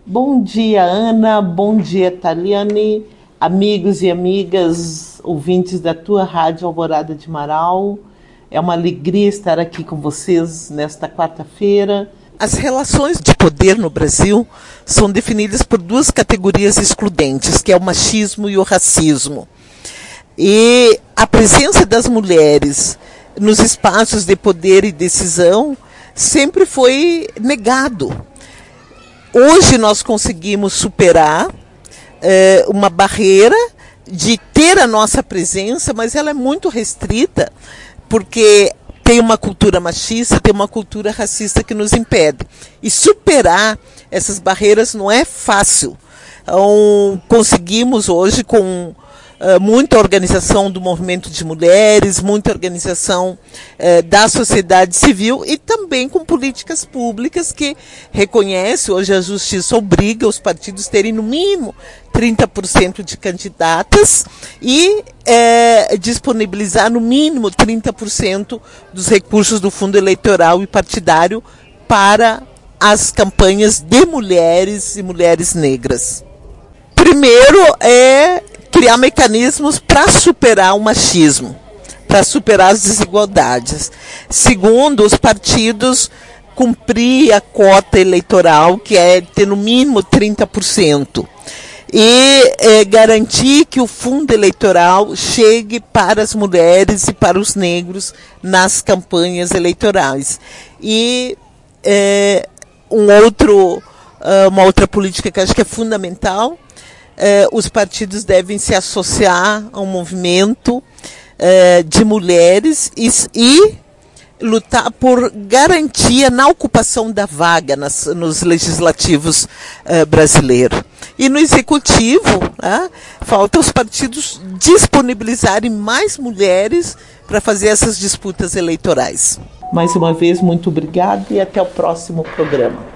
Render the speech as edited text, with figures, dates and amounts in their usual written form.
Bom dia, Ana. Bom dia, Taliane. Amigos e amigas, ouvintes da tua Rádio Alvorada de Marau. É uma alegria estar aqui com vocês nesta quarta-feira. As relações de poder no Brasil são definidas por duas categorias excludentes, que é o machismo e o racismo. E a presença das mulheres nos espaços de poder e decisão sempre foi negado. Hoje nós conseguimos superar uma barreira de ter a nossa presença, mas ela é muito restrita, porque tem uma cultura machista, tem uma cultura racista que nos impede. E superar essas barreiras não é fácil. Então, conseguimos hoje com muita organização do movimento de mulheres, muita organização da sociedade civil e também com políticas públicas que reconhece, hoje a justiça obriga os partidos a terem no mínimo 30% de candidatas e disponibilizar no mínimo 30% dos recursos do fundo eleitoral e partidário para as campanhas de mulheres e mulheres negras. Primeiro é criar mecanismos para superar o machismo, para superar as desigualdades. Segundo, os partidos cumprir a cota eleitoral, que é ter no mínimo 30%. E garantir que o fundo eleitoral chegue para as mulheres e para os negros nas campanhas eleitorais. E uma outra política que eu acho que é fundamental, os partidos devem se associar a um movimento de mulheres e lutar por garantia na ocupação da vaga nos legislativos brasileiros. E no executivo, falta os partidos disponibilizarem mais mulheres para fazer essas disputas eleitorais. Mais uma vez, muito obrigada e até o próximo programa.